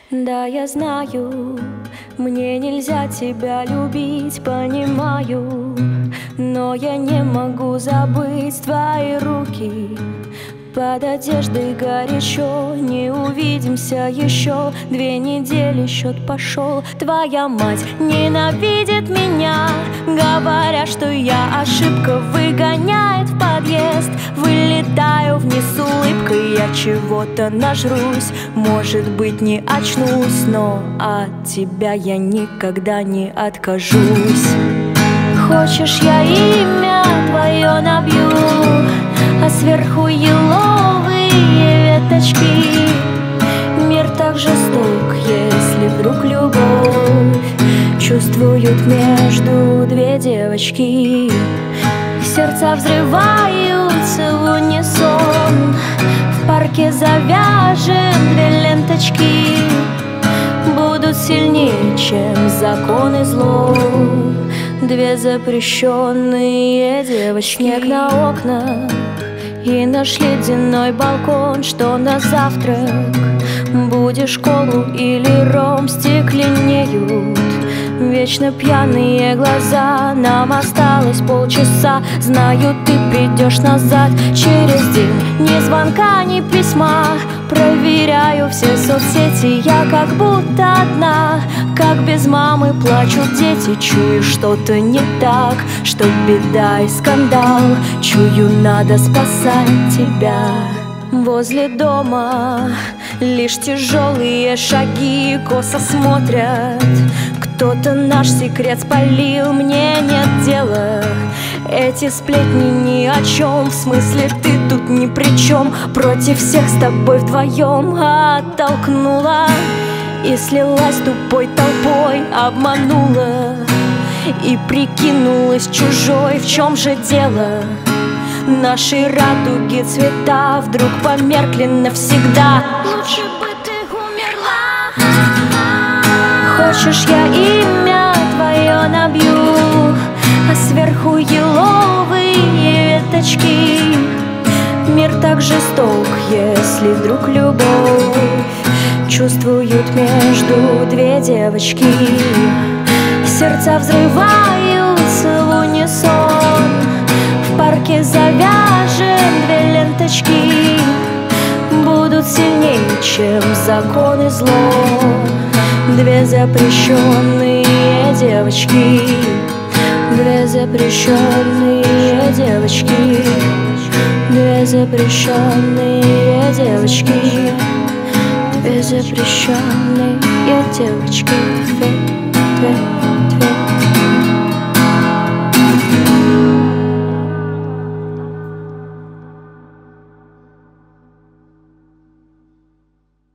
Да, я знаю, мне нельзя тебя любить, понимаю, но я не могу забыть твои руки. Под одеждой горячо, не увидимся еще. 2 недели, счет пошел. Твоя мать ненавидит меня, говоря, что я ошибка, выгоняет в подъезд. Вылетаю вниз с улыбкой, я чего-то нажрусь. Может быть, не очнусь, но от тебя я никогда не откажусь. Хочешь, я имя твое набью, а сверху еловые веточки. Мир так жесток, если вдруг любовь чувствуют между 2 девочки. Сердца взрываются в унисон, в парке завяжем 2 ленточки. Будут сильнее, чем закон и зло, 2 запрещенные девочки. Снег на окнах и наш ледяной балкон. Что на завтрак? Будешь колу или ром? Стекленеют вечно пьяные глаза. Нам осталось полчаса, знаю, ты придешь назад через день. Ни звонка, ни письма, проверяю все соцсети. Я как будто одна, как без мамы плачут дети. Чую, что-то не так, что беда и скандал. Чую, надо спасать тебя. Возле дома лишь тяжелые шаги косо смотрят. Кто-то наш секрет спалил, мне нет дела. Эти сплетни ни о чем, в смысле ты тут ни при чем. Против всех с тобой вдвоем оттолкнула и слилась тупой толпой, обманула и прикинулась чужой. В чем же дело? Наши радуги цвета вдруг померкли навсегда. Лучше бы ты умерла. Хочешь, я имя твое набью, а сверху еловые веточки. Мир так жесток, если вдруг любовь чувствуют между 2 девочки. Сердца взрываются в унисон, в парке завяжем 2 ленточки. Будут сильнее, чем закон и зло, 2 запрещенные девочки. 2 запрещенные девочки. 2 запрещенные девочки. 2 запрещенные девочки.